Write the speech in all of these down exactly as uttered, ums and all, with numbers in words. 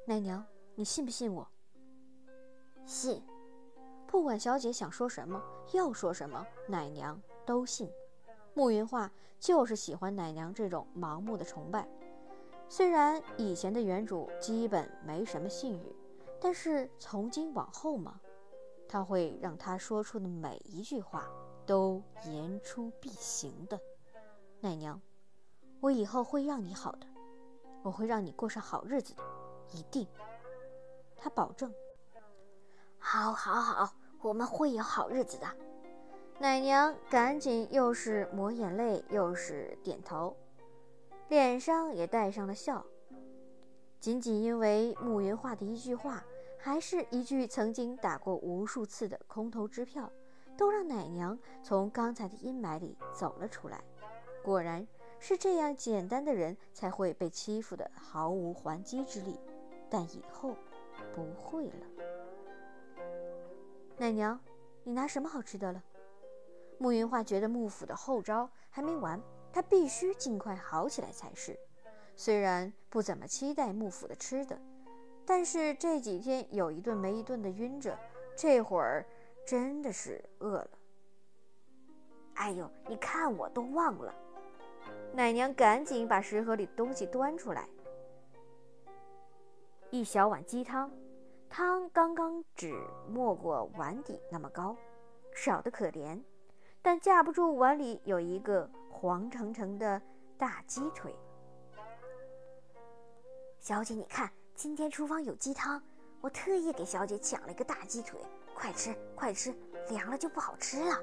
奶娘，你信不信我？ 信。 不管小姐想说什么，要说什么，奶娘都信。慕云画就是喜欢奶娘这种盲目的崇拜。虽然以前的原主基本没什么信誉，但是从今往后嘛，他会让他说出的每一句话都言出必行的。奶娘，我以后会让你好的，我会让你过上好日子的，一定。他保证。 好好好，我们会有好日子的。 奶娘赶紧又是抹眼泪又是点头，脸上也带上了笑。仅仅因为慕云画的一句话，还是一句曾经打过无数次的空头支票，都让奶娘从刚才的阴霾里走了出来。果然是这样简单的人才会被欺负得毫无还击之力，但以后不会了。奶娘，你拿什么好吃的了？慕云画觉得幕府的后招还没完，他必须尽快好起来才是。虽然不怎么期待幕府的吃的，但是这几天有一顿没一顿的晕着，这会儿真的是饿了。 哎呦，你看我都忘了。 奶娘赶紧把食盒里的东西端出来，一小碗鸡汤，汤刚刚只没过碗底那么高，少得可怜，但架不住碗里有一个黄澄澄的大鸡腿。 小姐，你看，今天厨房有鸡汤，我特意给小姐抢了一个大鸡腿，快吃快吃，凉了就不好吃了。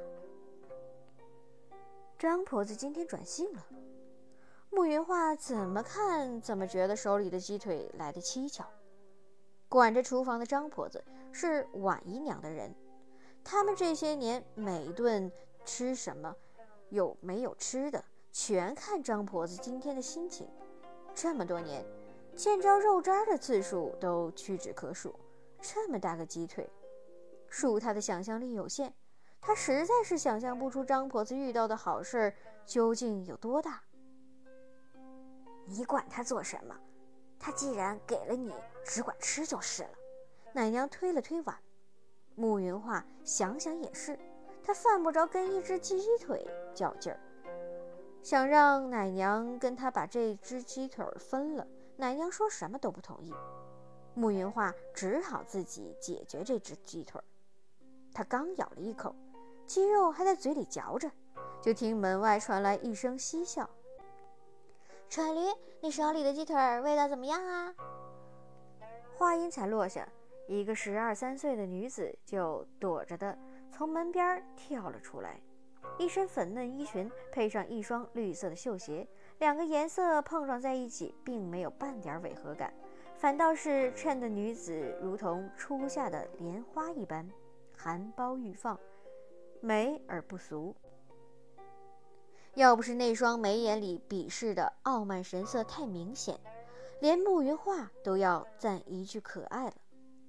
张婆子今天转性了，慕云画怎么看怎么觉得手里的鸡腿来得蹊跷。管着厨房的张婆子是婉姨娘的人，他们这些年每一顿吃什么，有没有吃的，全看张婆子今天的心情。这么多年，见着肉渣的次数都屈指可数，这么大个鸡腿，恕他的想象力有限，他实在是想象不出张婆子遇到的好事究竟有多大。 你管他做什么，他既然给了你，只管吃就是了。 奶娘推了推碗，慕云画想想也是，他犯不着跟一只鸡腿较劲儿，想让奶娘跟他把这只鸡腿分了，奶娘说什么都不同意。慕云画只好自己解决这只鸡腿。他刚咬了一口，鸡肉还在嘴里嚼着，就听门外传来一声嬉笑。 蠢驴，你手里的鸡腿味道怎么样啊？ 话音才落下，一个十二三岁的女子就躲着的从门边跳了出来，一身粉嫩衣裙配上一双绿色的绣鞋，两个颜色碰撞在一起，并没有半点违和感，反倒是衬得女子如同初夏的莲花一般，含苞欲放，美而不俗。要不是那双眉眼里鄙视的傲慢神色太明显，连慕云画都要赞一句可爱了。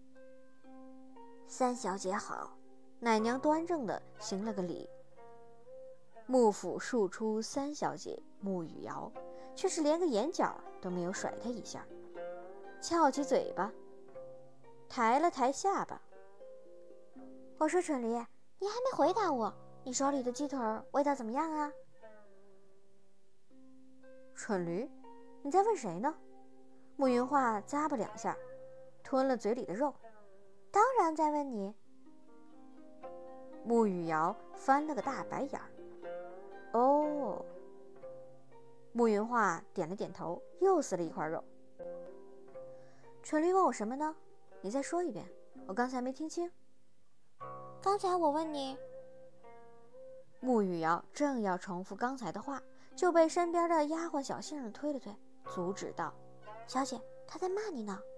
三小姐好。 奶娘端正的行了个礼。幕府庶出三小姐慕雨瑶，却是连个眼角都没有甩她一下，翘起嘴巴，抬了抬下巴。 我说蠢驴，你还没回答我，你手里的鸡腿味道怎么样啊？ 蠢驴，你在问谁呢？慕云画咂巴两下，吞了嘴里的肉。 当然在问你。 慕雨瑶翻了个大白眼儿。哦。慕云画点了点头，又撕了一块肉。蠢驴问我什么呢？你再说一遍，我刚才没听清。 刚才我问你。 慕雨瑶正要重复刚才的话，就被身边的丫鬟小杏儿推了推，阻止道： 小姐，她在骂你呢。